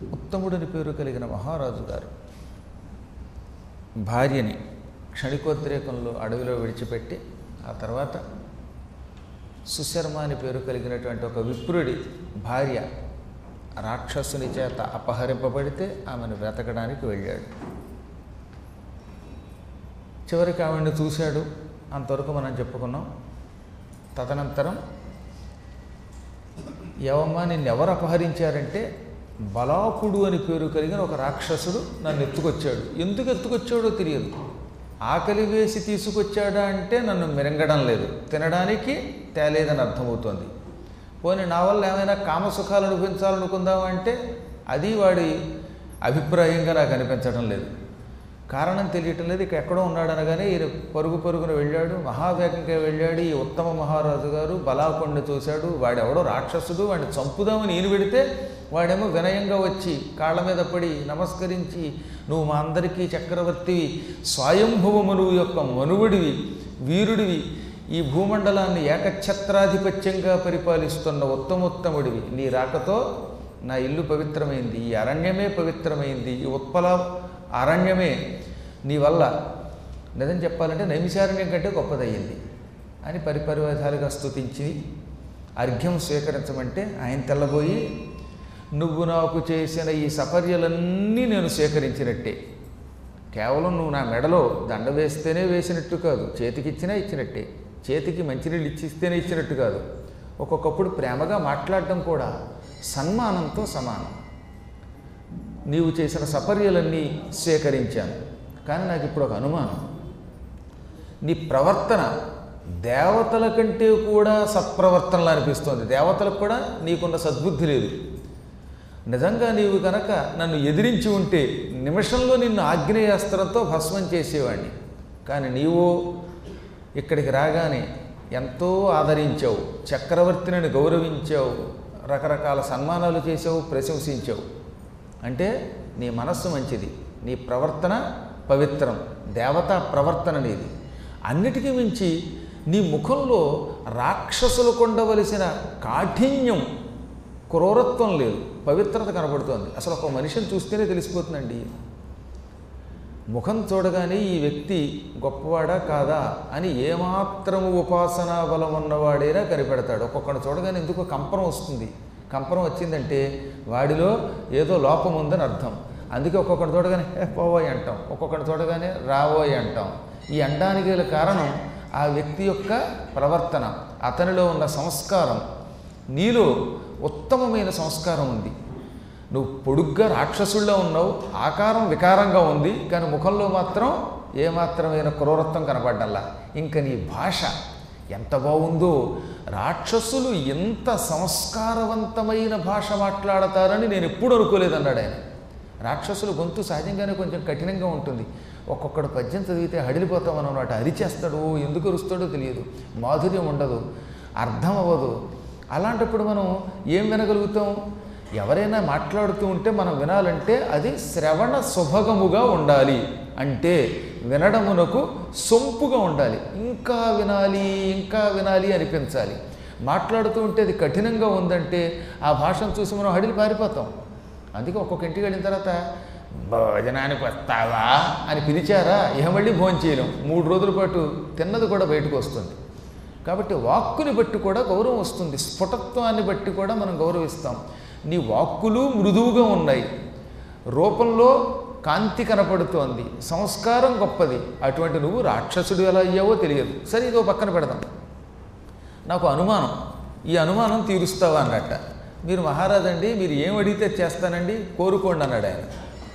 ఉత్తముడని పేరు కలిగిన మహారాజు గారు భార్యని క్షణికోద్రేకంలో అడవిలో విడిచిపెట్టి ఆ తర్వాత సుశర్మ అని పేరు కలిగినటువంటి ఒక విప్రుడి భార్య రాక్షసుని చేత అపహరింపబడితే ఆమెను వెతకడానికి వెళ్ళాడు. చివరికి ఆవిడ్ని చూశాడు. అంతవరకు మనం చెప్పుకున్నాం. తదనంతరం యవమ్మ నిన్నెవరు అపహరించారంటే బలాకుడు అని పేరు కలిగిన ఒక రాక్షసుడు నన్ను ఎత్తుకొచ్చాడు. ఎందుకు ఎత్తుకొచ్చాడో తెలియదు. ఆకలి వేసి తీసుకొచ్చాడా అంటే నన్ను మిరంగడం లేదు, తినడానికి తేలేదని అర్థమవుతోంది. పోనీ నా వల్ల ఏమైనా కామసుఖాలు అనుభవించాలనుకుందామంటే అది వాడి అభిప్రాయంగా నాకు అనిపించడం లేదు. కారణం తెలియటం లేదు. ఇక ఎక్కడో ఉన్నాడనగానే ఈయన పరుగున వెళ్ళాడు. మహావేగంగా వెళ్ళాడు. ఈ ఉత్తమ మహారాజు గారు బలాకుడిని చూశాడు. వాడెవడో రాక్షసుడు, వాడిని చంపుదామని ఈయన పెడితే వాడేమో వినయంగా వచ్చి కాళ్ళ మీద పడి నమస్కరించి, నువ్వు మా అందరికీ చక్రవర్తివి, స్వయంభువమునువు యొక్క మనువుడివి, వీరుడివి, ఈ భూమండలాన్ని ఏకఛత్రాధిపత్యంగా పరిపాలిస్తున్న ఉత్తమోత్తముడివి, నీ రాకతో నా ఇల్లు పవిత్రమైంది, ఈ అరణ్యమే పవిత్రమైంది, ఈ ఉత్పల అరణ్యమే నీ వల్ల నిజం చెప్పాలంటే నైమిషారణ్యం కంటే గొప్పదయ్యింది అని పరిపరివిధాలుగా స్తుతించి అర్ఘ్యం స్వీకరించమంటే ఆయన తెల్లబోయి, నువ్వు నాకు చేసిన ఈ సపర్యలన్నీ నేను స్వీకరించినట్టే. కేవలం నువ్వు నా మెడలో దండ వేస్తేనే వేసినట్టు కాదు, చేతికిచ్చినా ఇచ్చినట్టే. చేతికి మంచినీళ్ళు ఇచ్చిస్తేనే ఇచ్చినట్టు కాదు. ఒక్కొక్కప్పుడు ప్రేమగా మాట్లాడటం కూడా సన్మానంతో సమానం. నీవు చేసిన సపర్యలన్నీ స్వీకరించాను. కానీ నాకు ఇప్పుడు ఒక అనుమానం. నీ ప్రవర్తన దేవతల కంటే కూడా సత్ప్రవర్తనలా అనిపిస్తోంది. దేవతలకు కూడా నీకున్న సద్బుద్ధి లేదు. నిజంగా నీవు కనుక నన్ను ఎదిరించి ఉంటే నిమిషంలో నిన్ను ఆగ్నేయాస్త్రంతో భస్మం చేసేవాడిని. కానీ నీవు ఇక్కడికి రాగానే ఎంతో ఆదరించావు, చక్రవర్తిని గౌరవించావు, రకరకాల సన్మానాలు చేసావు, ప్రశంసించావు. అంటే నీ మనస్సు మంచిది, నీ ప్రవర్తన పవిత్రం, దేవతా ప్రవర్తన నీది. అన్నిటికీ మించి నీ ముఖంలో రాక్షసులకు ఉండవలసిన కాఠిన్యం, క్రూరత్వం లేదు, పవిత్రత కనబడుతోంది. అసలు ఒక మనిషిని చూస్తేనే తెలిసిపోతుందండి. ముఖం చూడగానే ఈ వ్యక్తి గొప్పవాడా కాదా అని ఏమాత్రము ఉపాసనా బలం ఉన్నవాడైనా కనిపెడతాడు. ఒక్కొక్కడు చూడగానే ఎందుకో కంపనం వస్తుంది. కంపనం వచ్చిందంటే వాడిలో ఏదో లోపం ఉందని అర్థం. అందుకే ఒక్కొక్కటి చూడగానే పోవోయ్ అంటాం, ఒక్కొక్కటి చూడగానే రావోయ్ అంటాం. ఈ అండానికి గల కారణం ఆ వ్యక్తి యొక్క ప్రవర్తన, అతనిలో ఉన్న సంస్కారం. నీలో ఉత్తమమైన సంస్కారం ఉంది. నువ్వు పొడుగ్గా రాక్షసుల్లో ఉన్నావు, ఆకారం వికారంగా ఉంది, కానీ ముఖంలో మాత్రం ఏమాత్రమైన క్రూరత్వం కనపడ్డల్లా. ఇంకా నీ భాష ఎంత బాగుందో. రాక్షసులు ఎంత సంస్కారవంతమైన భాష మాట్లాడతారని నేను ఎప్పుడు అనుకోలేదన్నాడు ఆయన. రాక్షసులు గొంతు సహజంగానే కొంచెం కఠినంగా ఉంటుంది. ఒక్కొక్కడు పద్యం చదివితే హడిలిపోతాం అన్నమాట. అరిచేస్తాడు, ఎందుకు అరుస్తాడో తెలియదు, మాధుర్యం ఉండదు, అర్థం అవ్వదు. అలాంటప్పుడు మనం ఏం వినగలుగుతాం? ఎవరైనా మాట్లాడుతూ ఉంటే మనం వినాలంటే అది శ్రవణ సుభగముగా ఉండాలి. అంటే వినడమునకు సొంపుగా ఉండాలి. ఇంకా వినాలి, ఇంకా వినాలి అనిపించాలి. మాట్లాడుతూ ఉంటే అది కఠినంగా ఉందంటే ఆ భాషను చూసి మనం హడిలి పారిపోతాం. అందుకే ఒక్కొక్క ఇంటికి వెళ్ళిన తర్వాత భోజనానికి వస్తావా అని పిలిచారా, ఇహ మళ్ళీ భోజనం చేయలేం. 3 రోజుల పాటు తిన్నది కూడా బయటకు వస్తుంది. కాబట్టి వాక్కుని బట్టి కూడా గౌరవం వస్తుంది. స్ఫుటత్వాన్ని బట్టి కూడా మనం గౌరవిస్తాం. నీ వాక్కులు మృదువుగా ఉన్నాయి, రూపంలో కాంతి కనపడుతోంది, సంస్కారం గొప్పది. అటువంటి నువ్వు రాక్షసుడు ఎలా అయ్యావో తెలియదు. సరే, ఇదో పక్కన పెడదాం. నాకు అనుమానం, ఈ అనుమానం తీరుస్తావా అన్నట్ట. మీరు మహారాజు అండి, మీరు ఏం అడిగితే చేస్తానండి, కోరుకోండి అన్నాడు ఆయన.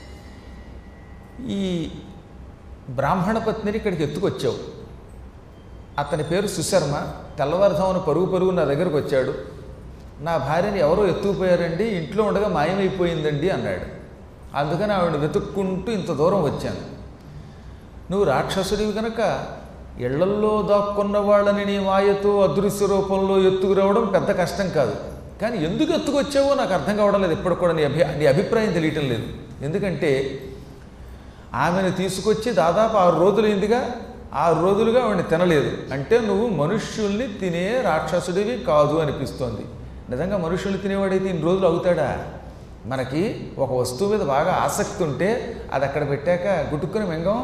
ఈ బ్రాహ్మణ పత్నిని ఇక్కడికి ఎత్తుకొచ్చావు. అతని పేరు సుశర్మ. తెల్లవారుజామున పరుగు నా దగ్గరకు వచ్చాడు. నా భార్యని ఎవరో ఎత్తుకుపోయారండి, ఇంట్లో ఉండగా మాయమైపోయిందండి అన్నాడు. అందుకని ఆవిడని వెతుక్కుంటూ ఇంత దూరం వచ్చాను. నువ్వు రాక్షసుడివి కనుక ఇళ్లల్లో దాక్కున్న వాళ్ళని నీ మాయతో అదృశ్య రూపంలో ఎత్తుకురావడం పెద్ద కష్టం కాదు. కానీ ఎందుకు ఎత్తుకొచ్చావో నాకు అర్థం కావడం లేదు. ఎప్పుడు కూడా నీ అభిప్రాయం తెలియటం లేదు. ఎందుకంటే ఆమెను తీసుకొచ్చి దాదాపు 6 రోజులైందిగా, 6 రోజులుగా ఆవిడని తినలేదు. అంటే నువ్వు మనుష్యుల్ని తినే రాక్షసుడివి కాదు అనిపిస్తోంది. నిజంగా మనుష్యుల్ని తినేవాడైతే ఇన్ని రోజులు అవుతాడా? మనకి ఒక వస్తువు మీద బాగా ఆసక్తి ఉంటే అది అక్కడ పెట్టాక గుట్టుకుని మింగం.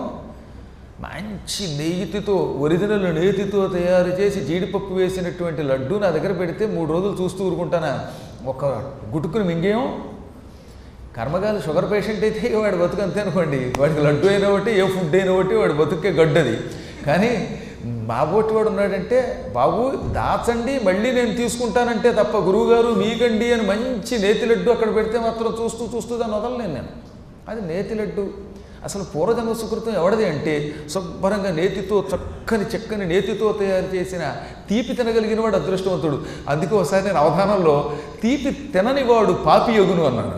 మంచి నెయ్యితో, ఒరిజినల్ నేతితో తయారు చేసి జీడిపప్పు వేసినటువంటి లడ్డు నా దగ్గర పెడితే 3 రోజులు చూస్తూ ఊరుకుంటానా? ఒక గుట్టుకుని మింగేయం. కర్మగాలి షుగర్ పేషెంట్ అయితే వాడు బతుకు అంతే అనుకోండి. వాడికి లడ్డు అయినా ఒకటి, ఏ ఫుడ్ అయినా ఒకటి, వాడు బతుకే గడ్డది. కానీ బాబోటి వాడు ఉన్నాడంటే, బాబు దాచండి మళ్ళీ నేను తీసుకుంటానంటే తప్ప, గురువుగారు మీకండి అని మంచి నేతి లడ్డు అక్కడ పెడితే మాత్రం చూస్తూ చూస్తూ దాన్ని వదలలేను నేను. అది నేతి లడ్డు. అసలు పూర్వజన్మ సుకృతం ఎవడది అంటే, శుభ్రంగా నేతితో చక్కని నేతితో తయారు చేసిన తీపి తినగలిగిన వాడు అదృష్టవంతుడు. అందుకే ఒకసారి నేను అవధానంలో తీపి తినని వాడు పాపి యొగును అన్నాను.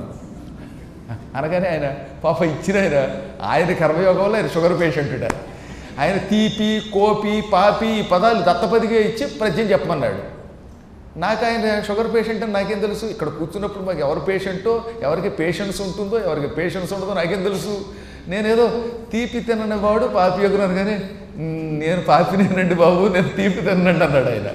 అనగానే ఆయన పాప ఇచ్చిన ఆయన కర్మయోగంలో ఆయన షుగర్ పేషెంట్. ఆయన తీపి, కోపి, పాపి ఈ పదాలు దత్తపదిగా ఇచ్చి ప్రజ్ఞం చెప్పమన్నాడు. నాకు ఆయన షుగర్ పేషెంట్ అని నాకేం తెలుసు? ఇక్కడ కూర్చున్నప్పుడు మాకు ఎవరు పేషెంటో, ఎవరికి పేషెన్స్ ఉంటుందో, ఎవరికి పేషెన్స్ ఉండదో నాకేం తెలుసు? నేనేదో తీపి తినని వాడు పాపి యొగున్నాను, కానీ నేను పాపినేనండి బాబు, నేను తీపి తినండి అన్నాడు ఆయన.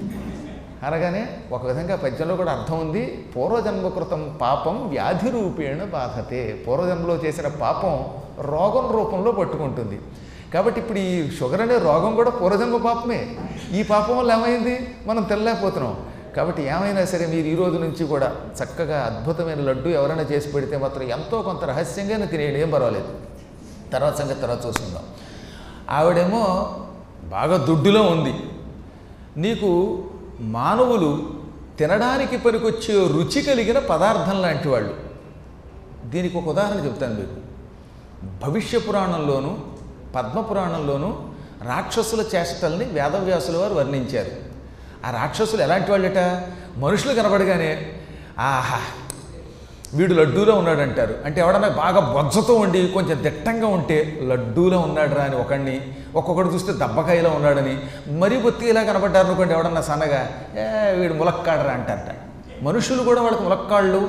అనగానే ఒక విధంగా పద్యంలో కూడా అర్థం ఉంది. పూర్వజన్మకృతం పాపం వ్యాధి రూపేణ బాధతే. పూర్వజన్మలో చేసిన పాపం రోగం రూపంలో పట్టుకుంటుంది. కాబట్టి ఇప్పుడు ఈ షుగర్ అనే రోగం కూడా పూర్వజన్మ పాపమే. ఈ పాపం వల్ల ఏమైంది? మనం తెల్లలేకపోతున్నాం. కాబట్టి ఏమైనా సరే మీరు ఈ రోజు నుంచి కూడా చక్కగా అద్భుతమైన లడ్డు ఎవరైనా చేసి పెడితే మాత్రం ఎంతో కొంత రహస్యంగానే తినేయండి, ఏం పర్వాలేదు. తర్వాత సంగతి తర్వాత చూసుకుందాం. ఆవిడేమో బాగా దుడ్డులో ఉంది. నీకు మానవులు తినడానికి పనికొచ్చే రుచి కలిగిన పదార్థం లాంటి వాళ్ళు. దీనికి ఒక ఉదాహరణ చెప్తాను మీకు. భవిష్య పురాణంలోనూ పద్మపురాణంలోనూ రాక్షసుల చేష్టల్ని వేదవ్యాసుల వారు వర్ణించారు. ఆ రాక్షసులు ఎలాంటి వాళ్ళట? మనుషులు కనబడగానే ఆహా వీడు లడ్డూలో ఉన్నాడంటారు. అంటే ఎవడన్నా బాగా బొజ్జతో ఉండి కొంచెం దిట్టంగా ఉంటే లడ్డూలో ఉన్నాడు రా అని ఒకడిని, ఒక్కొక్కడు చూస్తే దబ్బకాయలో ఉన్నాడని, మరీ బొత్తిగా కనబడ్డారు అనుకోండి ఎవడన్నా సన్నగా, వీడు ములక్కాడరా అంటారట. మనుషులు కూడా వాళ్ళకి ములక్కాళ్ళు,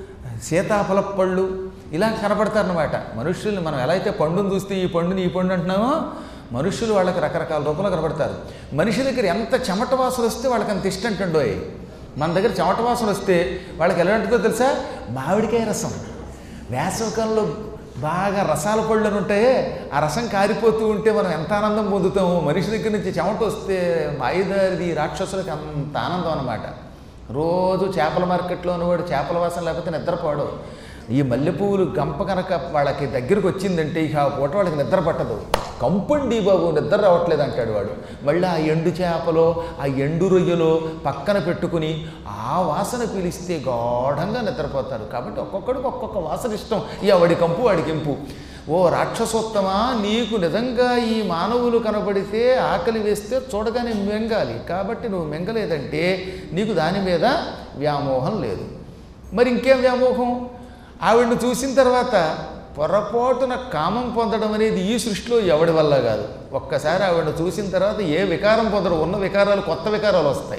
సీతాఫలపళ్ళు ఇలా కనపడతారనమాట. మనుషుల్ని మనం ఎలా అయితే పండుని చూస్తే ఈ పండుని ఈ పండు అంటున్నామో, మనుషులు వాళ్ళకి రకరకాల రూపంలో కనబడతారు. మనిషి దగ్గర ఎంత చెమట వాసన వస్తే వాళ్ళకి అంత ఇష్టం అంటుండోయ్. మన దగ్గర చెమట వాసన వస్తే వాళ్ళకి ఎలా ఉంటుందో తెలుసా? మామిడికాయ రసం. వేసవికాలంలో బాగా రసాల పళ్ళు అని ఉంటాయే, ఆ రసం కారిపోతూ ఉంటే మనం ఎంత ఆనందం పొందుతాము. మనిషి దగ్గర నుంచి చెమట వస్తే మాయిదారిది రాక్షసులకి అంత ఆనందం అన్నమాట. రోజు చేపల మార్కెట్లో ఉన్నవాడు చేపల వాసన లేకపోతే నిద్రపోవడం. ఈ మల్లెపువ్వులు గంప కనుక వాళ్ళకి దగ్గరకు వచ్చిందంటే ఇక ఆ పూట వాళ్ళకి నిద్ర పట్టదు. కంపండి బాబు నిద్ర రావట్లేదు అంటాడు వాడు. మళ్ళీ ఆ ఎండు చేపలో ఆ ఎండు రొయ్యలో పక్కన పెట్టుకుని ఆ వాసన పీలిస్తే గాఢంగా నిద్రపోతారు. కాబట్టి ఒక్కొక్కడికి ఒక్కొక్క వాసన ఇష్టం. ఎవడి కంపు వాడి కెంపు. ఓ రాక్షసోత్తమా, నీకు నిజంగా ఈ మానవులు కనబడితే ఆకలి వేస్తే చూడగానే మింగాలి. కాబట్టి నువ్వు మింగలేదంటే నీకు దాని మీద వ్యామోహం లేదు. మరి ఇంకేం వ్యామోహం? ఆవిడను చూసిన తర్వాత పొరపాటున కామం పొందడం అనేది ఈ సృష్టిలో ఎవడి వల్ల కాదు. ఒక్కసారి ఆవిడను చూసిన తర్వాత ఏ వికారం పొందడం, ఉన్న వికారాలు కొత్త వికారాలు వస్తాయి.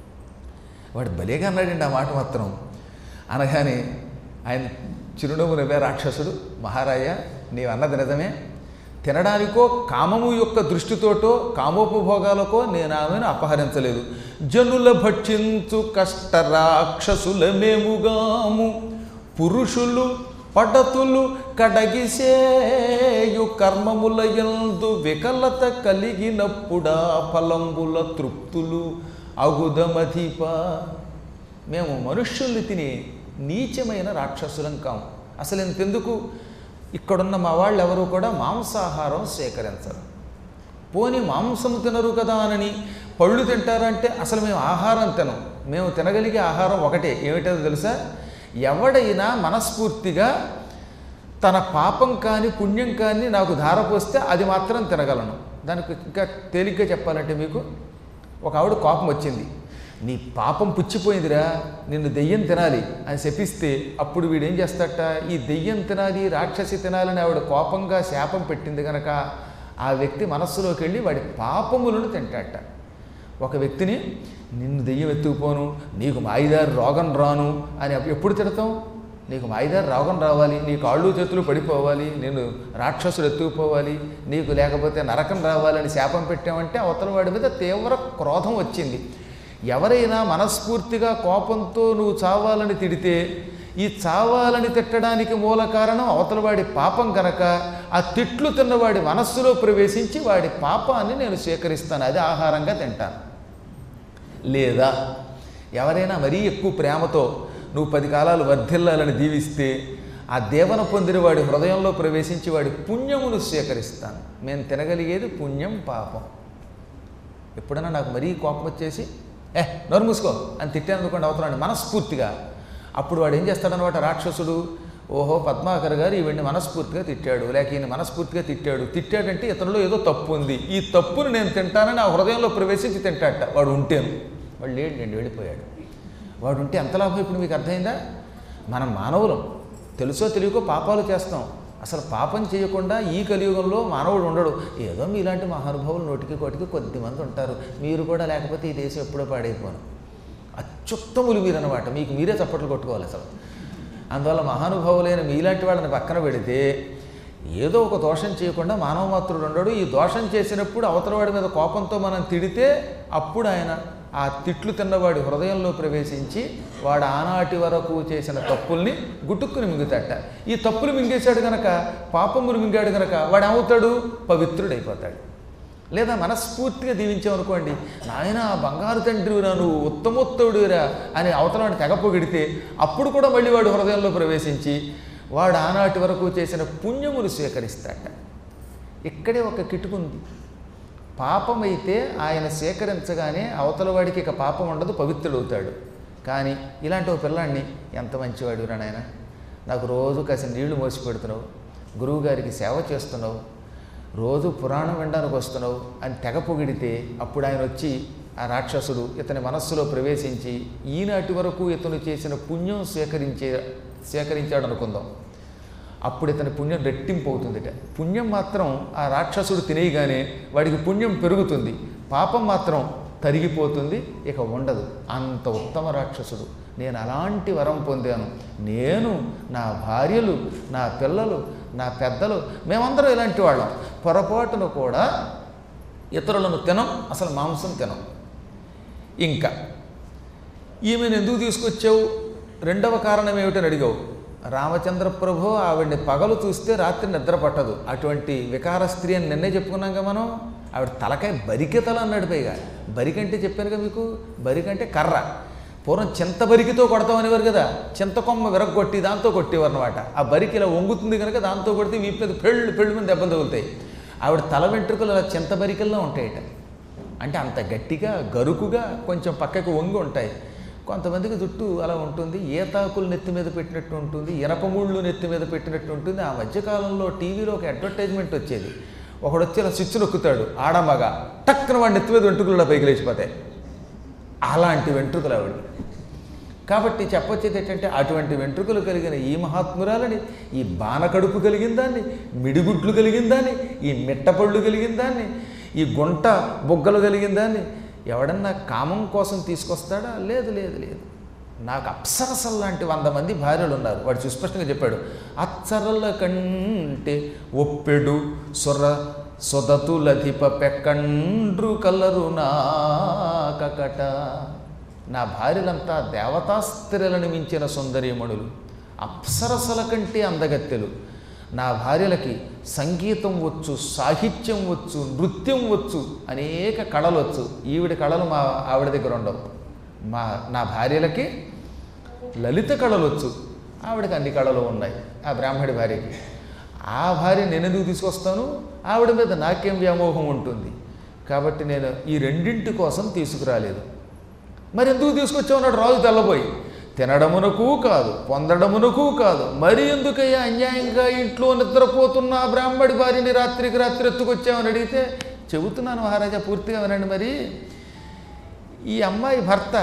వాడు భలేగా అన్నాడండి ఆ మాట మాత్రం. అనగానే ఆయన చిరునవ్వు నవ్వే రాక్షసుడు, మహారాజా నీవు అన్నది నిజమే. తినడానికో కామము యొక్క దృష్టితోటో కామోపభోగాలకో నేను ఆమెను అపహరించలేదు. జనుల భక్షించు కష్ట రాక్షసుల మేముగాము, పురుషులు పడతులు కడగిసేయు కర్మముల యందు వికలత కలిగినప్పుడా ఫలంబుల తృప్తులు అగుదమధిప. మేము మనుష్యుల్ని తినే నీచమైన రాక్షసులం కాము. అసలు ఇంతెందుకు, ఇక్కడున్న మా వాళ్ళు ఎవరు కూడా మాంసాహారం స్వీకరించరు. పోనీ మాంసం తినరు కదా అని పళ్ళు తింటారంటే అసలు మేము ఆహారం తినం. మేము తినగలిగే ఆహారం ఒకటే, ఏమిటో తెలుసా? ఎవడైనా మనస్ఫూర్తిగా తన పాపం కానీ పుణ్యం కానీ నాకు ధారపోస్తే అది మాత్రం తినగలను. దానికి ఇంకా తేలిగ్గా చెప్పాలంటే మీకు, ఒక ఆవిడ కోపం వచ్చింది, నీ పాపం పుచ్చిపోయిందిరా, నిన్ను దెయ్యం తినాలి అని శపిస్తే అప్పుడు వీడేం చేస్తాడట? ఈ దెయ్యం తినాలి, రాక్షసి తినాలని ఆవిడ కోపంగా శాపం పెట్టింది కనుక ఆ వ్యక్తి మనస్సులోకి వెళ్ళి వాడి పాపములను తింటాడట. ఒక వ్యక్తిని నిన్ను దెయ్యం ఎత్తుకుపోను, నీకు మాయిదారి రోగం రాను అని ఎప్పుడు తిడతాం? నీకు మాయిదారి రోగం రావాలి, నీ కాళ్ళు చేతులు పడిపోవాలి, నేను రాక్షసుడు ఎత్తుకుపోవాలి, నీకు లేకపోతే నరకం రావాలని శాపం పెట్టామంటే అవతల వాడి మీద తీవ్ర క్రోధం వచ్చింది. ఎవరైనా మనస్ఫూర్తిగా కోపంతో నువ్వు చావాలని తిడితే ఈ చావాలని తిట్టడానికి మూల కారణం అవతలవాడి పాపం కనుక ఆ తిట్లు తిన్నవాడి మనస్సులో ప్రవేశించి వాడి పాపాన్ని నేను స్వీకరిస్తాను, అది ఆహారంగా తింటాను. లేదా ఎవరైనా మరీ ఎక్కువ ప్రేమతో నువ్వు 10 కాలాలు వర్ధిల్లాలని దీవిస్తే ఆ దేవన పొందిన వాడి హృదయంలో ప్రవేశించి వాడి పుణ్యమును స్వీకరిస్తాను. నేను తినగలిగేది పుణ్యం పాపం. ఎప్పుడైనా నాకు మరీ కోపం వచ్చేసి నోరు మూసుకో అని తిట్టాను అనుకోండి అవతలాన్ని మనస్ఫూర్తిగా, అప్పుడు వాడు ఏం చేస్తాడనమాట రాక్షసుడు, ఓహో పద్మాకర్ గారు ఈవిడ్ని మనస్ఫూర్తిగా తిట్టాడు, లేక ఈయన మనస్ఫూర్తిగా తిట్టాడంటే ఇతనిలో ఏదో తప్పు ఉంది, ఈ తప్పును నేను తింటానని ఆ హృదయంలో ప్రవేశించి తింటాడట. వాడు ఉంటేను, వాడు లేడండి వెళ్ళిపోయాడు. వాడు ఉంటే ఎంత లాభం ఇప్పుడు మీకు అర్థమైందా? మనం మానవులం, తెలుసో తెలియకో పాపాలు చేస్తాం. అసలు పాపం చేయకుండా ఈ కలియుగంలో మానవుడు ఉండడు. ఏదో మీలాంటి మహానుభావులు నోటికి కోటికి కొద్దిమంది ఉంటారు. మీరు కూడా లేకపోతే ఈ దేశం ఎప్పుడో పాడైపోను. అత్యుత్తములు మీరన్నమాట, మీకు మీరే చప్పట్లు కొట్టుకోవాలి అసలు. అందువల్ల మహానుభావులైన మీలాంటి వాళ్ళని పక్కన పెడితే ఏదో ఒక దోషం చేయకుండా మానవ మాత్రుడు ఉండడు. ఈ దోషం చేసినప్పుడు అవతలవాడి మీద కోపంతో మనం తిడితే అప్పుడు ఆయన ఆ తిట్లు తిన్నవాడి హృదయంలో ప్రవేశించి వాడు ఆనాటి వరకు చేసిన తప్పుల్ని గుట్టుక్కుని మింగుతాట. ఈ తప్పులు మింగేశాడు కనుక, పాపములు మింగాడు కనుక వాడు ఏమవుతాడు? పవిత్రుడైపోతాడు. లేదా మనస్ఫూర్తిగా దీవించామనుకోండి, నాయన బంగారు తండ్రివిరా నువ్వు ఉత్తమోత్తముడిరా అని అవతలాన్ని తెగ పొగిడితే అప్పుడు కూడా మళ్ళీ వాడు హృదయంలో ప్రవేశించి వాడు ఆనాటి వరకు చేసిన పుణ్యములు స్వీకరిస్తాట. ఇక్కడే ఒక కిటుకుంది. పాపమైతే ఆయన స్వీకరించగానే అవతల వాడికి ఇక పాపం ఉండదు, పవిత్రుడవుతాడు. కానీ ఇలాంటి ఒక పిల్లాడిని ఎంత మంచివాడు రా నాయన, నాకు రోజు కాసిన నీళ్లు మోసి పెడుతున్నావు, గురువుగారికి సేవ చేస్తున్నావు, రోజు పురాణం వినడానికి వస్తున్నావు అని తెగ పొగిడితే అప్పుడు ఆయన వచ్చి ఆ రాక్షసుడు ఇతని మనస్సులో ప్రవేశించి ఈనాటి వరకు ఇతను చేసిన పుణ్యం స్వీకరించాడు అనుకుందాం. అప్పుడు ఇతని పుణ్యం రెట్టింపు అవుతుందిట. పుణ్యం మాత్రం ఆ రాక్షసుడు తినేయగానే వాడికి పుణ్యం పెరుగుతుంది, పాపం మాత్రం తరిగిపోతుంది, ఇక ఉండదు. అంత ఉత్తమ రాక్షసుడు. నేను అలాంటి వరం పొందాను. నేను, నా భార్యలు, నా పిల్లలు, నా పెద్దలు, మేమందరం ఇలాంటి వాళ్ళం. పొరపాటును కూడా ఇతరులను తినం, అసలు మాంసం తినం. ఇంకా ఈమెను ఎందుకు తీసుకొచ్చావు, రెండవ కారణం ఏమిటని అడిగావు. రామచంద్ర ప్రభు ఆవిడ్ని పగలు చూస్తే రాత్రి నిద్ర పట్టదు, అటువంటి వికార స్త్రీ అని నిన్నే చెప్పుకున్నాక మనం. ఆవిడ తలకాయ బరికె తల అన్నాడు. పైగా బరికంటే చెప్పానుగా మీకు, బరికంటే కర్ర. పూర్వం చింత బరికితో కొడతామనేవారు కదా, చింతకొమ్మ విరగొట్టి దాంతో కొట్టేవారు అనమాట. ఆ బరికి ఇలా వంగుతుంది కనుక దాంతో కొడితే వీపు మీద పెళ్ళు మీద దెబ్బలు తగులుతాయి. ఆవిడ తల వెంట్రుకలు అలా చింత బరికల్లో ఉంటాయట. అంటే అంత గట్టిగా గరుకుగా కొంచెం పక్కకు వంగి ఉంటాయి. కొంతమందికి జుట్టు అలా ఉంటుంది, ఏతాకులు నెత్తి మీద పెట్టినట్టు ఉంటుంది, ఇనపముళ్ళు నెత్తి మీద పెట్టినట్టు ఉంటుంది. ఆ మధ్యకాలంలో టీవీలో ఒక అడ్వర్టైజ్మెంట్ వచ్చేది, ఒకడు వచ్చి ఇలా స్విచ్ నొక్కుతాడు, ఆడమగా టక్కున వాడి నెత్తి మీద వెంట్రుకలు పైకి లేచిపోతాయి. అలాంటి వెంట్రుకలు ఆవిడ. కాబట్టి చెప్పొచ్చేది ఏంటంటే అటువంటి వెంట్రుకలు కలిగిన ఈ మహాత్మురాలని, ఈ బాణకడుపు కలిగిన దాన్ని, మిడిగుడ్లు కలిగిన దాన్ని, ఈ మిట్టపళ్ళు కలిగిన దాన్ని, ఈ గుంట బొగ్గలు కలిగిన దాన్ని ఎవడన్నా కామం కోసం తీసుకొస్తాడా? లేదు లేదు లేదు. నాకు అప్సరసలు లాంటి 100 మంది భార్యలు ఉన్నారు. వాడు సుస్పష్టంగా చెప్పాడు, అచ్చరల కంటే ఒప్పెడు సొదతులధిప పెక్కండ్రు కలరు నాకట. నా భార్యలంతా దేవతాస్త్రీలను మించిన సుందరీమణులు, అప్సరసల కంటే అందగత్తెలు. నా భార్యలకి సంగీతం వచ్చు, సాహిత్యం వచ్చు, నృత్యం వచ్చు, అనేక కళలు వచ్చు. ఈవిడ కళలు ఆవిడ దగ్గర ఉండవు. నా భార్యలకి లలిత కళలు వచ్చు, ఆవిడకి అన్ని కళలు ఉన్నాయి. ఆ బ్రాహ్మడి భార్యకి. ఆ భార్య నేను ఎందుకు తీసుకొస్తాను? ఆవిడ మీద నాకేం వ్యామోహం ఉంటుంది. కాబట్టి నేను ఈ రెండింటి కోసం తీసుకురాలేదు. మరి ఎందుకు తీసుకొచ్చావు అన్నాడు రాజు తెల్లబోయి. తినడమునకు కాదు, పొందడమునకు కాదు, మరి ఎందుకయ్యా అన్యాయంగా ఇంట్లో నిద్రపోతున్న ఆ బ్రాహ్మడి భార్యని రాత్రికి రాత్రి ఎత్తుకొచ్చామని అడిగితే, చెబుతున్నాను మహారాజా పూర్తిగా వినండి. మరి ఈ అమ్మాయి భర్త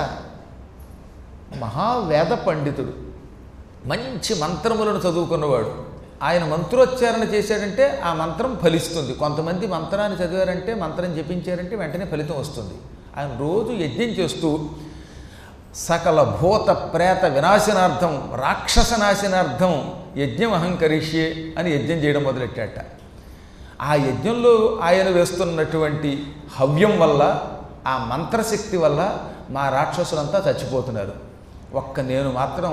మహావేద పండితుడు, మంచి మంత్రములను చదువుకున్నవాడు. ఆయన మంత్రోచ్చారణ చేశాడంటే ఆ మంత్రం ఫలిస్తుంది. కొంతమంది మంత్రాన్ని చదివారంటే, మంత్రం జపించారంటే వెంటనే ఫలితం వస్తుంది. ఆయన రోజు యజ్ఞం చేస్తూ సకల భూత ప్రేత వినాశనార్థం, రాక్షస నాశనార్థం యజ్ఞం అహంకరిష్యే అని యజ్ఞం చేయడం మొదలెట్టాట. ఆ యజ్ఞంలో ఆయన వేస్తున్నటువంటి హవ్యం వల్ల, ఆ మంత్రశక్తి వల్ల మా రాక్షసులంతా చచ్చిపోతున్నారు. ఒక్క నేను మాత్రం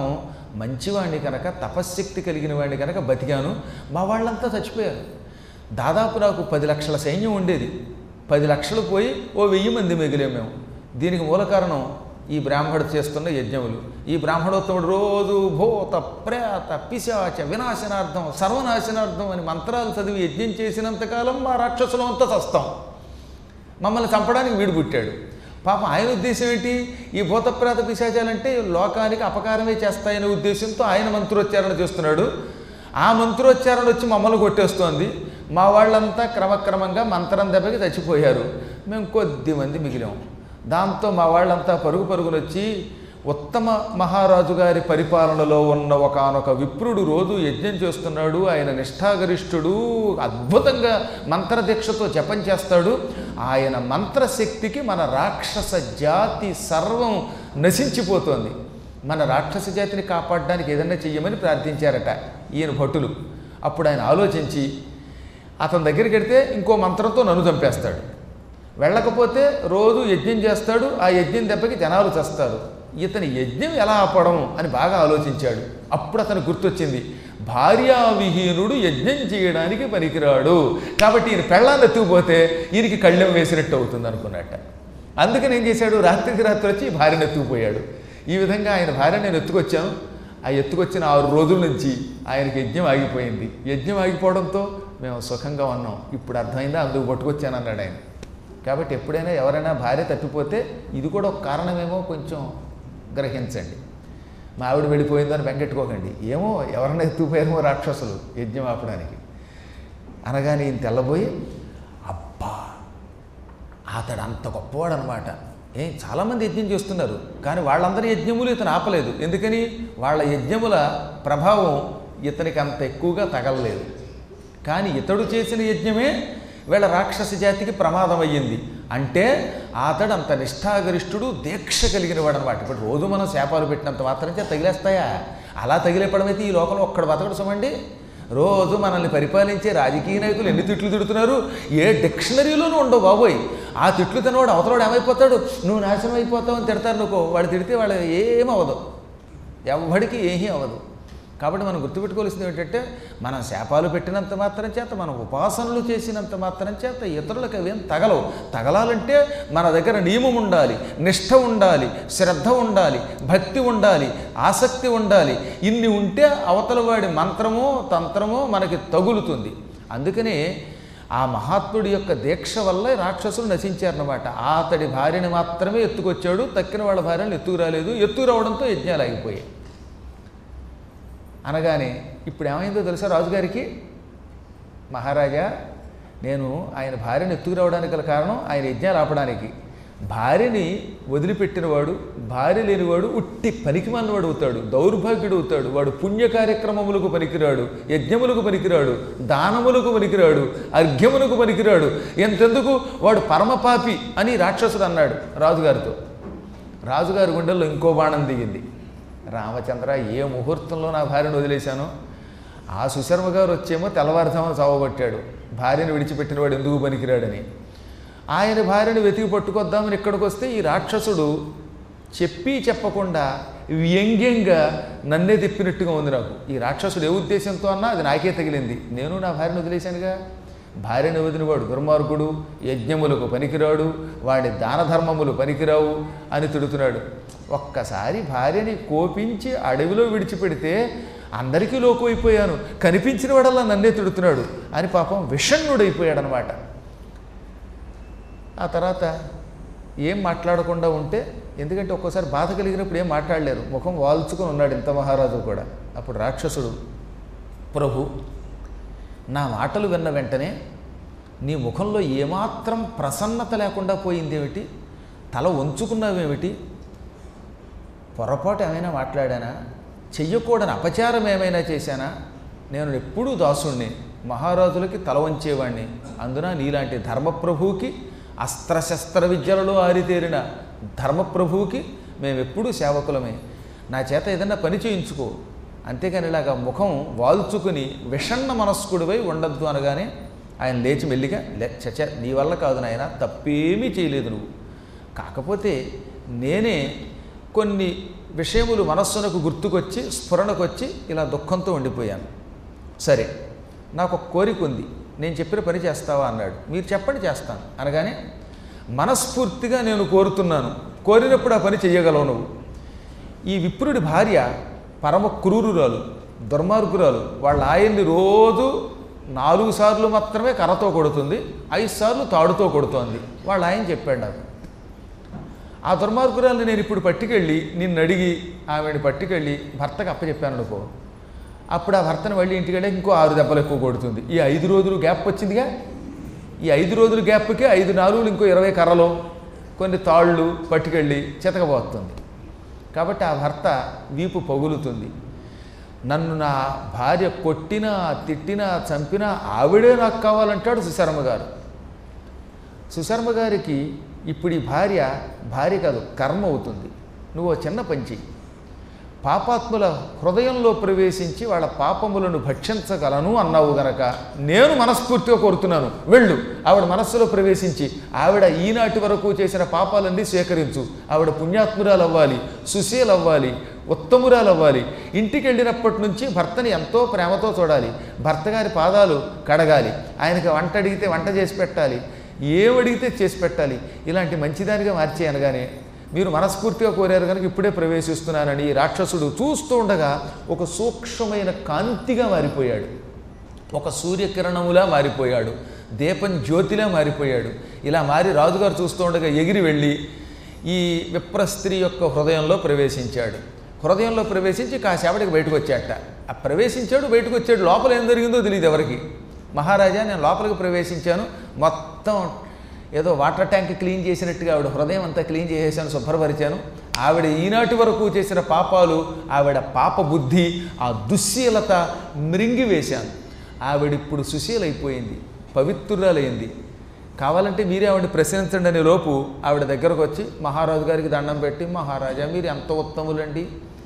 మంచివాడిని కనుక, తపశ్శక్తి కలిగిన వాడిని కనుక బతికాను. మా వాళ్ళంతా చచ్చిపోయారు. దాదాపు నాకు 10 లక్షల సైన్యం ఉండేది. 10 లక్షలు పోయి ఓ 1000 మంది మిగిలాం మేము. దీనికి మూల కారణం ఈ బ్రాహ్మడు చేస్తున్న యజ్ఞములు. ఈ బ్రాహ్మణోత్తముడు రోజు భూత ప్రేత పిశాచ వినాశనార్థం సర్వనాశనార్థం అని మంత్రాలు చదివి యజ్ఞం చేసినంతకాలం మా రాక్షసులం అంతా చస్తాం. మమ్మల్ని చంపడానికి వీడు పుట్టాడు. పాపం ఆయన ఉద్దేశం ఏంటి? ఈ భూతప్రేత పిశాచాలంటే లోకానికి అపకారమే చేస్తాయనే ఉద్దేశంతో ఆయన మంత్రోచ్చారణ చేస్తున్నాడు. ఆ మంత్రోచ్చారణ వచ్చి మమ్మల్ని కొట్టేస్తోంది. మా వాళ్ళంతా క్రమక్రమంగా మంత్రం దెబ్బకి చచ్చిపోయారు. మేము కొద్దిమంది మిగిలాం. దాంతో మా వాళ్ళంతా పరుగు పరుగునొచ్చి ఉత్తమ మహారాజు గారి పరిపాలనలో ఉన్న ఒకానొక విప్రుడు రోజు యజ్ఞం చేస్తున్నాడు. ఆయన నిష్ఠాగరిష్ఠుడు, అద్భుతంగా మంత్రదీక్షతో జపం చేస్తాడు. ఆయన మంత్రశక్తికి మన రాక్షస జాతి సర్వం నశించిపోతోంది. మన రాక్షస జాతిని కాపాడడానికి ఏదన్నా చెయ్యమని ప్రార్థించారట ఈయన భటులు. అప్పుడు ఆయన ఆలోచించి అతని దగ్గరికి వెడితే ఇంకో మంత్రంతో నన్ను చంపేస్తాడు, వెళ్ళకపోతే రోజు యజ్ఞం చేస్తాడు, ఆ యజ్ఞం దెబ్బకి జనాలు చస్తారు, ఇతని యజ్ఞం ఎలా ఆపడం అని బాగా ఆలోచించాడు. అప్పుడు అతను గుర్తొచ్చింది, భార్యావిహీనుడు యజ్ఞం చేయడానికి పనికిరాడు, కాబట్టి ఈయన పెళ్ళాన్ని ఎత్తుకుపోతే ఈయనకి కళ్ళెం వేసినట్టు అవుతుంది అనుకున్నట్ట. అందుకని ఏం చేశాడు, రాత్రికి రాత్రి వచ్చి భార్యను ఎత్తుకుపోయాడు. ఈ విధంగా ఆయన భార్య నేను ఎత్తుకొచ్చాను. ఆ ఎత్తుకొచ్చిన 6 రోజుల నుంచి ఆయనకి యజ్ఞం ఆగిపోయింది. యజ్ఞం ఆగిపోవడంతో మేము సుఖంగా ఉన్నాం. ఇప్పుడు అర్థమైందా, అందుకు పట్టుకొచ్చాను అన్నాడు ఆయన. కాబట్టి ఎప్పుడైనా ఎవరైనా భార్య తప్పిపోతే ఇది కూడా ఒక కారణమేమో కొంచెం గ్రహించండి. మా ఆవిడ వెళ్ళిపోయిందని వెంకెట్టుకోకండి. ఏమో ఎవరైనా ఎత్తుకుపోయారేమో రాక్షసులు యజ్ఞం ఆపడానికి అనగానే ఈయన తెల్లబోయి, అబ్బా అతడు అంత గొప్పవాడు అనమాట. చాలామంది యజ్ఞం చేస్తున్నారు, కానీ వాళ్ళందరి యజ్ఞములు ఇతను ఆపలేదు. ఎందుకని? వాళ్ళ యజ్ఞముల ప్రభావం ఇతనికి అంత ఎక్కువగా తగలలేదు. కానీ ఇతడు చేసిన యజ్ఞమే వీళ్ళ రాక్షస జాతికి ప్రమాదం అయ్యింది. అంటే అతడు అంత నిష్ఠాగరిష్ఠుడు, దీక్ష కలిగిన వాడు అనమాట. ఇప్పుడు రోజు మనం శాపాలు పెట్టినంత మాత్రం చేత తగిలేస్తాయా? అలా తగిలేపడమైతే ఈ లోకంలో ఒక్కడ బతకడు సుమండి. రోజు మనల్ని పరిపాలించే రాజకీయ నాయకులు ఎన్ని తిట్లు తిడుతున్నారు, ఏ డిక్షనరీలోనూ ఉండవు బాబోయ్. ఆ తిట్లు తినవాడు అవతలవాడు ఏమైపోతాడు, నువ్వు నాశనం అయిపోతావు అని తిడతారు. నువ్వు వాడు తిడితే వాళ్ళు ఏమవ్వదు, ఎవడికి ఏమీ అవ్వదు. కాబట్టి మనం గుర్తుపెట్టుకోవాల్సింది ఏంటంటే, మనం శాపాలు పెట్టినంత మాత్రం చేత, మనం ఉపాసనలు చేసినంత మాత్రం చేత ఇతరులకు అవేం తగలవు. తగలాలంటే మన దగ్గర నియమం ఉండాలి, నిష్ఠ ఉండాలి, శ్రద్ధ ఉండాలి, భక్తి ఉండాలి, ఆసక్తి ఉండాలి. ఇన్ని ఉంటే అవతల వాడి మంత్రమో తంత్రమో మనకి తగులుతుంది. అందుకనే ఆ మహాత్ముడి యొక్క దీక్ష వల్ల రాక్షసులు నశించారన్నమాట. అతడి భార్యని మాత్రమే ఎత్తుకొచ్చాడు, తక్కిన వాళ్ళ భార్యను ఎత్తుకురాలేదు. ఎత్తుకురావడంతో యజ్ఞాలు ఆగిపోయాయి. అనగానే ఇప్పుడు ఏమైందో తెలుసా రాజుగారికి, మహారాజా నేను ఆయన భార్యను ఎత్తుకురావడానికి గల కారణం ఆయన యజ్ఞాలు ఆపడానికి. భార్యని వదిలిపెట్టినవాడు, భార్య లేనివాడు ఉట్టి పనికిమాలినవాడు అవుతాడు, దౌర్భాగ్యుడు అవుతాడు. వాడు పుణ్య కార్యక్రమములకు పనికిరాడు, యజ్ఞములకు పనికిరాడు, దానములకు పనికిరాడు, అర్ఘ్యములకు పనికిరాడు. ఎంతెందుకు వాడు పరమపాపి అని రాక్షసుడు అన్నాడు రాజుగారితో. రాజుగారి గుండెల్లో ఇంకో బాణం దిగింది. రామచంద్ర, ఏ ముహూర్తంలో నా భార్యను వదిలేశాను. ఆ సుశర్మ గారు వచ్చేమో తెల్లవారుజామున చావగొట్టాడు, భార్యను విడిచిపెట్టిన వాడు ఎందుకు పనికిరాడని. ఆయన భార్యను వెతికి పట్టుకొద్దామని ఇక్కడికి వస్తే ఈ రాక్షసుడు చెప్పి చెప్పకుండా వ్యంగ్యంగా నన్నే తిప్పినట్టుగా ఉంది నాకు. ఈ రాక్షసుడు ఏ ఉద్దేశంతో అన్నా అది నాకే తగిలింది. నేను నా భార్యను వదిలేశానుగా. భార్యను వదిలివాడు దుర్మార్గుడు, యజ్ఞములకు పనికిరాడు, వాడి దాన ధర్మములు పనికిరావు అని తిడుతున్నాడు. ఒక్కసారి భార్యని కోపించి అడవిలో విడిచిపెడితే అందరికీ లోకువైపోయాను, కనిపించిన వాడల్లా నన్నే తిడుతున్నాడు అని పాపం విషణ్ణుడైపోయాడనమాట. ఆ తర్వాత ఏం మాట్లాడకుండా ఉంటే, ఎందుకంటే ఒక్కోసారి బాధ కలిగినప్పుడు ఏం మాట్లాడలేరు, ముఖం వాల్చుకొని ఉన్నాడు ఇంత మహారాజు కూడా. అప్పుడు రాక్షసుడు, ప్రభు నా మాటలు విన్న వెంటనే నీ ముఖంలో ఏమాత్రం ప్రసన్నత లేకుండా పోయిందేమిటి, తల వంచుకున్నావేమిటి, పొరపాటు ఏమైనా మాట్లాడానా, చెయ్యకూడని అపచారం ఏమైనా చేశానా? నేను ఎప్పుడూ దాసుణ్ణి, మహారాజులకి తల వంచేవాణ్ణి. అందున నీలాంటి ధర్మప్రభువుకి, అస్త్రశస్త్ర విద్యలలో ఆరితేరిన ధర్మప్రభువుకి మేమెప్పుడూ సేవకులమే. నా చేత ఏదన్నా పని చేయించుకో, అంతేకాని ఇలాగా ముఖం వాల్చుకుని విషణ్ణ మనస్కుడివై ఉండద్దు అనగానే ఆయన లేచి మెల్లిగా, చచ్చ నీ వల్ల కాదు నాయన, తప్పేమీ చేయలేదు నువ్వు. కాకపోతే నేనే కొన్ని విషయములు మనస్సునకు గుర్తుకొచ్చి స్ఫురణకొచ్చి ఇలా దుఃఖంతో ఉండిపోయాను. సరే, నాకు ఒక కోరిక ఉంది, నేను చెప్పిన పని చేస్తావా అన్నాడు. మీరు చెప్పండి చేస్తాను అనగానే, మనస్ఫూర్తిగా నేను కోరుతున్నాను, కోరినప్పుడు ఆ పని చెయ్యగలవు నువ్వు. ఈ విప్రుడి భార్య పరమ క్రూరురాలు, దుర్మార్గురాలు. వాళ్ళ ఆయన్ని రోజు 4 సార్లు మాత్రమే కర్రతో కొడుతుంది, 5 సార్లు తాడుతో కొడుతోంది. వాళ్ళ ఆయన చెప్పాడు నాకు. ఆ దుర్మార్గురాల్ని నేను ఇప్పుడు పట్టుకెళ్ళి నిన్ను అడిగి ఆమెను పట్టుకెళ్ళి భర్తకు అప్పచెప్పాను అనుకో, అప్పుడు ఆ భర్తను మళ్ళీ ఇంటికి వెళ్ళి ఇంకో 6 దెబ్బలు ఎక్కువ కొడుతుంది. ఈ 5 రోజులు గ్యాప్ వచ్చిందిగా, ఈ 5 రోజుల గ్యాప్కి 5 నాలుగులు ఇంకో 20 కర్రలు కొన్ని తాళ్ళు పట్టుకెళ్ళి చితకబోతుంది. కాబట్టి ఆ భర్త వీపు పగులుతుంది. నన్ను నా భార్య కొట్టినా తిట్టినా చంపినా ఆవిడే నాకు కావాలంటాడు సుశర్మ గారు. సుశర్మ గారికి ఇప్పుడు ఈ భార్య కాదు కర్మ అవుతుంది. నువ్వు చిన్న పంచి పాపాత్ముల హృదయంలో ప్రవేశించి వాళ్ళ పాపములను భక్షించగలను అన్నావు గనక నేను మనస్ఫూర్తిగా కోరుతున్నాను, వెళ్ళు. ఆవిడ మనస్సులో ప్రవేశించి ఆవిడ ఈనాటి వరకు చేసిన పాపాలన్నీ స్వీకరించు. ఆవిడ పుణ్యాత్మురాలు అవ్వాలి, సుశీలు అవ్వాలి, ఉత్తమురాలు అవ్వాలి. ఇంటికి వెళ్ళినప్పటి నుంచి భర్తని ఎంతో ప్రేమతో చూడాలి, భర్త గారి పాదాలు కడగాలి, ఆయనకి వంట అడిగితే వంట చేసి పెట్టాలి, ఏమడిగితే చేసి పెట్టాలి. ఇలాంటి మంచిదానిగా మార్చి అనగానే మీరు మనస్ఫూర్తిగా కోరారు కనుక ఇప్పుడే ప్రవేశిస్తున్నానని రాక్షసుడు చూస్తూ ఉండగా ఒక సూక్ష్మమైన కాంతిగా మారిపోయాడు, ఒక సూర్యకిరణములా మారిపోయాడు, దీపం జ్యోతిలా మారిపోయాడు. ఇలా మారి రాజుగారు చూస్తూ ఉండగా ఎగిరి వెళ్ళి ఈ విప్రస్త్రీ యొక్క హృదయంలో ప్రవేశించాడు. హృదయంలో ప్రవేశించి కాసేపటికి బయటకు వచ్చాట. ఆ ప్రవేశించాడు, బయటకు వచ్చాడు. లోపల ఏం జరిగిందో తెలియదు ఎవరికి. మహారాజా, నేను లోపలికి ప్రవేశించాను, మొత్తం ఏదో వాటర్ ట్యాంక్ క్లీన్ చేసినట్టుగా ఆవిడ హృదయం అంతా క్లీన్ చేసేసాను, శుభ్రపరిచాను. ఆవిడ ఈనాటి వరకు చేసిన పాపాలు, ఆవిడ పాప బుద్ధి, ఆ దుశ్శీలత మృంగివేశాను. ఆవిడిప్పుడు సుశీలైపోయింది, పవిత్రురాలైంది. కావాలంటే మీరే ఆవిడని ప్రశ్నించండి అనే లోపు ఆవిడ దగ్గరకు వచ్చి మహారాజు గారికి దండం పెట్టి, మహారాజా మీరు ఎంత ఉత్తములండి,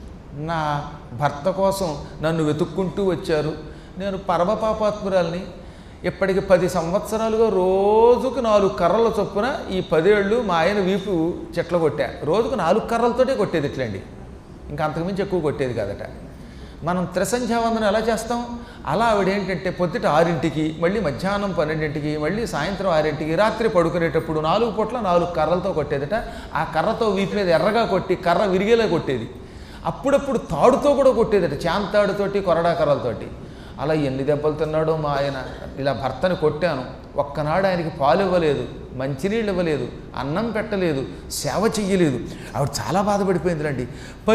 నా భర్త కోసం నన్ను వెతుక్కుంటూ వచ్చారు, నేను పరమ పాపాత్మురాల్ని, ఇప్పటికి 10 సంవత్సరాలుగా రోజుకు 4 కర్రల చొప్పున ఈ 10 ఏళ్ళు మా ఆయన వీపు చెట్ల కొట్టా. రోజుకు 4 కర్రలతోటే కొట్టేది ఇట్లండి, ఇంకా అంతకుమించి ఎక్కువ కొట్టేది కాదట. మనం త్రిసంధ్యావందనం ఎలా చేస్తాం అలా ఆవిడేంటంటే పొద్దుట 6ంటికి, మళ్ళీ మధ్యాహ్నం 12ంటికి, మళ్ళీ సాయంత్రం 6ంటికి, రాత్రి పడుకునేటప్పుడు 4 పూట్ల 4 కర్రలతో కొట్టేదట. ఆ కర్రతో వీపు మీద ఎర్రగా కొట్టి కర్ర విరిగేలా కొట్టేది. అప్పుడప్పుడు తాడుతో కూడా కొట్టేదట, చాంతాడుతోటి, కొరడా కర్రలతోటి. అలా ఎన్ని దెబ్బలు తిన్నాడో మా ఆయన. ఇలా భర్తని కొట్టాను, ఒక్కనాడు ఆయనకి పాలు ఇవ్వలేదు, మంచినీళ్ళు ఇవ్వలేదు, అన్నం పెట్టలేదు, సేవ చెయ్యలేదు. ఆవిడ చాలా బాధపడిపోయిందిలండి.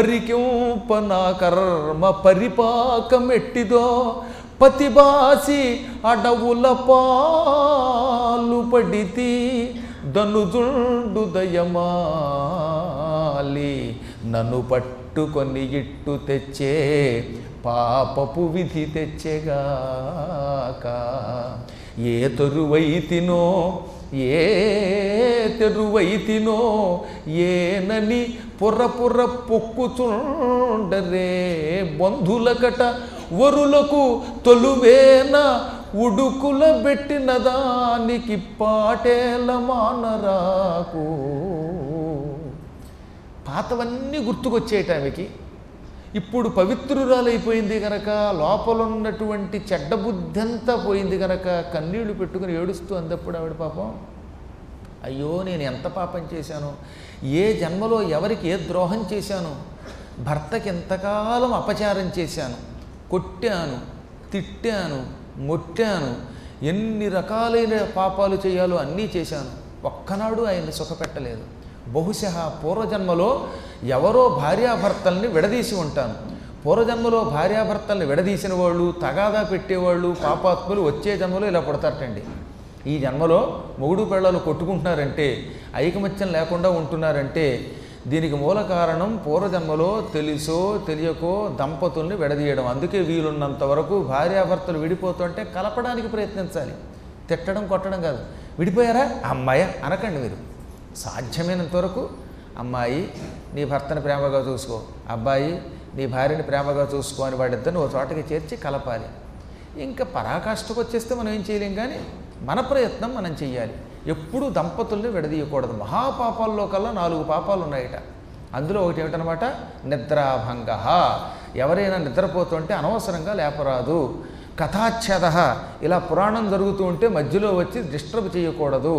పరికింపనా కర్మ పరిపాకం ఎట్టిదో పతిబాసి అడవుల పాలు పడితి దనుజుండు దయమాలి నన్ను పట్టుకొని ఇట్టు తెచ్చే పాపపు విధి తెచ్చెగాక. ఏ తెరువైతినో ఏనని పొర్ర పొక్కుచుండరే బంధులకట వరులకు తొలువేన ఉడుకుల పెట్టిన దానికి పాటేల మానరాకు. పాతవన్నీ గుర్తుకొచ్చేట ఆమెకి. ఇప్పుడు పవిత్రురాలైపోయింది కనుక, లోపలున్నటువంటి చెడ్డ బుద్ధి అంతా పోయింది కనుక కన్నీళ్లు పెట్టుకుని ఏడుస్తూ అందప్పుడు ఆవిడ పాపం, అయ్యో నేను ఎంత పాపం చేశాను, ఏ జన్మలో ఎవరికి ఏ ద్రోహం చేశాను, భర్తకి ఎంతకాలం అపచారం చేశాను, కొట్టాను, తిట్టాను, మొట్టాను, ఎన్ని రకాలైన పాపాలు చేయాలో అన్నీ చేశాను, ఒక్కనాడు ఆయన్ని సుఖపెట్టలేదు. బహుశా పూర్వజన్మలో ఎవరో భార్యాభర్తల్ని విడదీసి ఉంటాను. పూర్వజన్మలో భార్యాభర్తల్ని విడదీసిన వాళ్ళు, తగాదా పెట్టేవాళ్ళు, పాపాత్ములు వచ్చే జన్మలో ఇలా పుడతారటండి. ఈ జన్మలో మొగుడు పెళ్ళాలు కొట్టుకుంటున్నారంటే, ఐకమత్యం లేకుండా ఉంటున్నారంటే దీనికి మూల కారణం పూర్వజన్మలో తెలుసో తెలియకో దంపతుల్ని విడదీయడం. అందుకే వీలున్నంత వరకు భార్యాభర్తలు విడిపోతుంటే కలపడానికి ప్రయత్నించాలి, తిట్టడం కొట్టడం కాదు. విడిపోయారా అమ్మాయ అనకండి మీరు. సాధ్యమైనంత వరకు అమ్మాయి నీ భర్తని ప్రేమగా చూసుకో, అబ్బాయి నీ భార్యని ప్రేమగా చూసుకో అని వాడిద్దరిని ఓ చోటకి చేర్చి కలపాలి. ఇంకా పరాకాష్ఠకు వచ్చేస్తే మనం ఏం చేయలేం, కానీ మన ప్రయత్నం మనం చెయ్యాలి. ఎప్పుడూ దంపతుల్ని విడదీయకూడదు. మహాపాపాల్లో కల్లా 4 పాపాలు ఉన్నాయట. అందులో ఒకటి ఏమిటనమాట, నిద్రాభంగ. ఎవరైనా నిద్రపోతుంటే అనవసరంగా లేపరాదు. కథాచ్ఛేద, ఇలా పురాణం జరుగుతూ ఉంటే మధ్యలో వచ్చి డిస్టర్బ్ చేయకూడదు.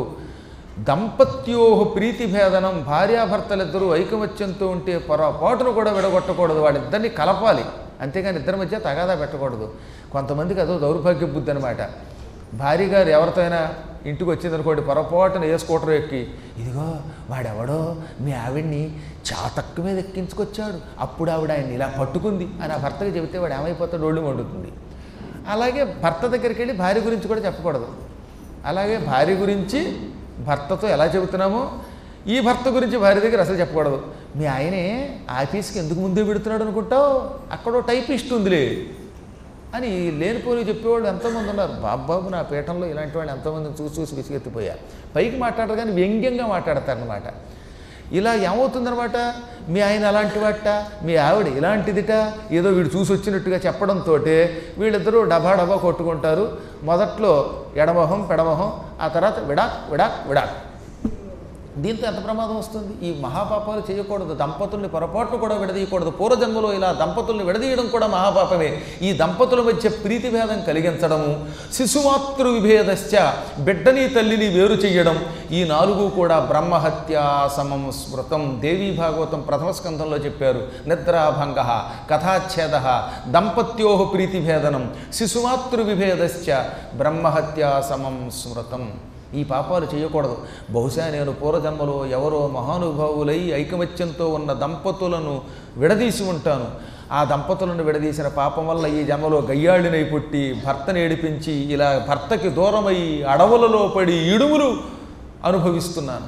దంపత్యో ప్రీతిభేదనం, భార్యాభర్తలిద్దరూ ఐకమత్యంతో ఉంటే పొరపాటును కూడా విడగొట్టకూడదు, వాళ్ళిద్దరిని కలపాలి, అంతేగాని ఇద్దరి మధ్య తగాదా పెట్టకూడదు. కొంతమందికి అదో దౌర్భాగ్య బుద్ధి అనమాట. భార్య గారు ఎవరితో అయినా ఇంటికి వచ్చిందనుకోండి, పొరపాటున ఏ స్కూటర్ ఎక్కి, ఇదిగో వాడెవడో మీ ఆవిడ్ని చాతక్కు మీద ఎక్కించుకొచ్చాడు, అప్పుడు ఆవిడ ఆయన్ని ఇలా పట్టుకుంది అని ఆ భర్తకి చెబితే వాడు ఏమైపోతాడు, ఒళ్ళు మండుతుంది. అలాగే భర్త దగ్గరికి వెళ్ళి భార్య గురించి కూడా చెప్పకూడదు. అలాగే భార్య గురించి భర్తతో ఎలా చెబుతున్నామో ఈ భర్త గురించి భార్య దగ్గర అసలు చెప్పకూడదు. మీ ఆయనే ఆఫీస్కి ఎందుకు ముందే పెడుతున్నాడు అనుకుంటావు, అక్కడో టైపిస్ట్ ఉందిలే అని లేనిపోని చెప్పేవాళ్ళు ఎంతోమంది ఉన్నారు. బాబాబు నా పీఠంలో ఇలాంటి వాళ్ళు ఎంతోమందిని చూసి చూసి విసిగెత్తిపోయారు. పైకి మాట్లాడరు కానీ వ్యంగ్యంగా మాట్లాడతారనమాట. ఇలా ఏమవుతుందనమాట, మీ ఆయన అలాంటి వాట, మీ ఆవిడ ఇలాంటిదిట, ఏదో వీడు చూసి వచ్చినట్టుగా చెప్పడంతో వీళ్ళిద్దరూ డబా డబా కొట్టుకుంటారు. మొదట్లో ఎడమొహం పెడమొహం, ఆ తర్వాత విడాక్ విడాక్ విడాక్. దీంతో ఎంత ప్రమాదం వస్తుంది. ఈ మహాపాపాలు చేయకూడదు. దంపతుల్ని పొరపాట్లు కూడా విడదీయకూడదు. పూర్వజన్మలో ఇలా దంపతుల్ని విడదీయడం కూడా మహాపాపమే. ఈ దంపతుల మధ్య ప్రీతిభేదం కలిగించడము, శిశుమాతృ విభేదశ్చ, బిడ్డని తల్లిని వేరు చెయ్యడం, ఈ 4 కూడా బ్రహ్మహత్యా సమం స్మృతం. దేవీ భాగవతం ప్రథమ స్కంధంలో చెప్పారు. నిద్రాభంగ, కథాచ్ఛేద, దంపత్యో ప్రీతిభేదనం, శిశుమాతృ విభేదశ్చ బ్రహ్మహత్యా సమం స్మృతం. ఈ పాపాలు చేయకూడదు. బహుశా నేను పూర్వజన్మలో ఎవరో మహానుభావులై ఐకమత్యంతో ఉన్న దంపతులను విడదీసి ఉంటాను. ఆ దంపతులను విడదీసిన పాపం వల్ల ఈ జన్మలో గయ్యాళినై పుట్టి భర్తను ఏడిపించి ఇలా భర్తకి దూరమై అడవులలో పడి ఇడుములు అనుభవిస్తున్నాను.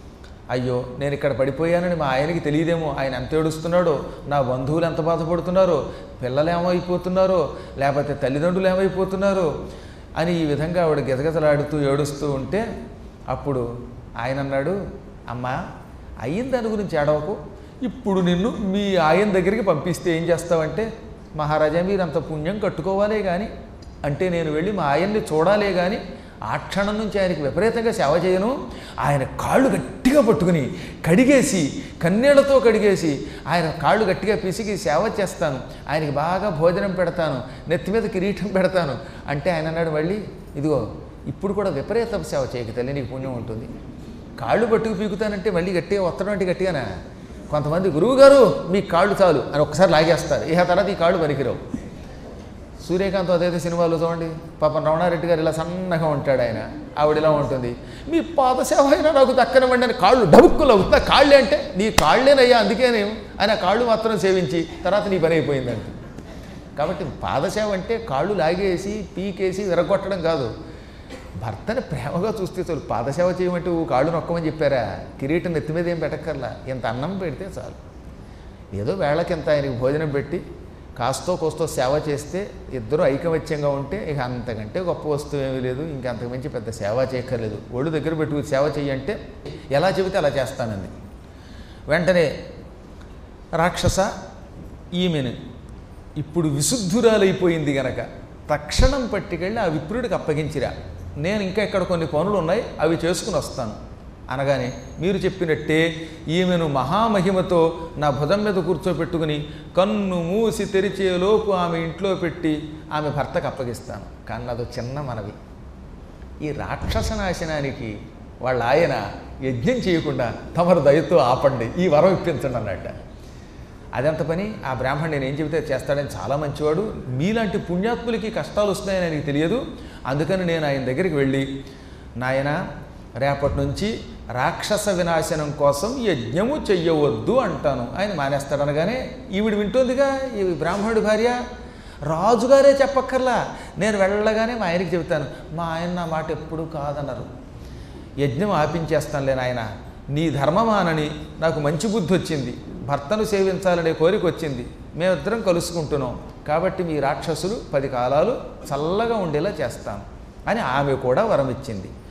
అయ్యో నేను ఇక్కడ పడిపోయానని మా ఆయనకి తెలియదేమో, ఆయన ఎంత ఏడుస్తున్నాడో, నా బంధువులు ఎంత బాధపడుతున్నారో, పిల్లలు ఏమైపోతున్నారో, లేకపోతే తల్లిదండ్రులు ఏమైపోతున్నారో అని ఈ విధంగా ఆవిడ గజగజలాడుతూ ఏడుస్తూ ఉంటే అప్పుడు ఆయన అన్నాడు, అమ్మా అయిన దాని గురించి ఏడవకు, ఇప్పుడు నిన్ను మీ ఆయన దగ్గరికి పంపిస్తే ఏం చేస్తావంటే, మహారాజా మీరు అంత పుణ్యం కట్టుకోవాలే కానీ, అంటే నేను వెళ్ళి మా ఆయన్ని చూడాలే కానీ ఆ క్షణం నుంచి ఆయనకి విపరీతంగా సేవ చేయను. ఆయన కాళ్ళు గట్టిగా పట్టుకుని కడిగేసి, కన్నీళ్లతో కడిగేసి ఆయన కాళ్ళు గట్టిగా పిసికి సేవ చేస్తాను, ఆయనకి బాగా భోజనం పెడతాను, నెత్తి మీద కిరీటం పెడతాను అంటే ఆయన అన్నాడు మళ్ళీ, ఇదిగో ఇప్పుడు కూడా విపరీత సేవ చేయక తల్లి, నీకు పుణ్యం ఉంటుంది. కాళ్ళు పట్టుకు పీకుతానంటే మళ్ళీ గట్టిగా ఒత్తడం అంటే గట్టిగానా. కొంతమంది గురువుగారు మీ కాళ్ళు చాలు అని ఒక్కసారి లాగేస్తారు, ఇక తర్వాత ఈ కాళ్ళు పనికిరావు. సూర్యకాంత్ అదైతే సినిమాలో చూడండి, పాపం రమణారెడ్డి గారు ఇలా సన్నగా ఉంటాడు, ఆయన ఆవిడ ఇలా ఉంటుంది, మీ పాదసేవ అయినా నాకు దక్కనివ్వండి అని కాళ్ళు డబుక్కులు అవుతున్నా. కాళ్ళే అంటే నీ కాళ్ళేనయ్యా అందుకేనేమో అని ఆ కాళ్ళు మాత్రం సేవించి తర్వాత నీ పని అయిపోయిందంట. కాబట్టి పాదసేవ అంటే కాళ్ళు లాగేసి పీకేసి విరగొట్టడం కాదు. భర్తని ప్రేమగా చూస్తే చాలు. పాదసేవ చేయమంటే కాళ్ళు నొక్కమని చెప్పారా, కిరీటం నెత్తి మీద ఏం పెట్టక్కర్లా, ఇంత అన్నం పెడితే చాలు. ఏదో వేళకింత ఆయనకి భోజనం పెట్టి కాస్తో కోస్తో సేవ చేస్తే ఇద్దరు ఐకమత్యంగా ఉంటే ఇక అంతకంటే గొప్ప వస్తువు ఏమీ లేదు, ఇంకంతకు మించి పెద్ద సేవ చేయక్కర్లేదు. ఒళ్ళు దగ్గర పెట్టుకుని సేవ చెయ్యంటే ఎలా చెబితే అలా చేస్తానంది. వెంటనే రాక్షస ఈమెను ఇప్పుడు విశుద్ధురాలైపోయింది గనక తక్షణం పట్టుకెళ్ళి ఆ విప్రుడికి అప్పగించిరా, నేను ఇంకా ఇక్కడ కొన్ని పనులు ఉన్నాయి అవి చేసుకుని వస్తాను అనగానే మీరు చెప్పినట్టే ఈమెను మహామహిమతో నా భుజం మీద కూర్చోపెట్టుకుని కన్ను మూసి తెరిచేలోపు ఆమె ఇంట్లో పెట్టి ఆమె భర్తకు అప్పగిస్తాను. కానీ అదో చిన్న మనవి, ఈ రాక్షస నాశనానికి వాళ్ళ ఆయన యజ్ఞం చేయకుండా తమరు దయతో ఆపండి, ఈ వరం ఇప్పించండి అన్నట్ట. అదంత పని ఆ బ్రాహ్మణుడు నేను ఏం చెబితే చేస్తాడని చాలా మంచివాడు, మీలాంటి పుణ్యాత్ములకి కష్టాలు వస్తున్నాయని ఆయనకి తెలియదు. అందుకని నేను ఆయన దగ్గరికి వెళ్ళి, నాయన రేపటి నుంచి రాక్షస వినాశనం కోసం యజ్ఞము చెయ్యవద్దు అంటాను. ఆయన మానేస్తాడు. అనగానే ఈవిడ వింటుందిగా, ఈ బ్రాహ్మణుడి భార్య, రాజుగారే చెప్పక్కర్లా, నేను వెళ్ళగానే మా ఆయనకి చెబుతాను, మా ఆయన నా మాట ఎప్పుడూ కాదన్నారు, యజ్ఞం ఆపించేస్తానులే నాయన, నీ ధర్మమానని నాకు మంచి బుద్ధి వచ్చింది, భర్తను సేవించాలనే కోరిక వచ్చింది, మేమిద్దరం కలుసుకుంటున్నాం, కాబట్టి మీ రాక్షసులు 10 కాలాలు చల్లగా ఉండేలా చేస్తాను అని ఆమె కూడా వరం ఇచ్చింది.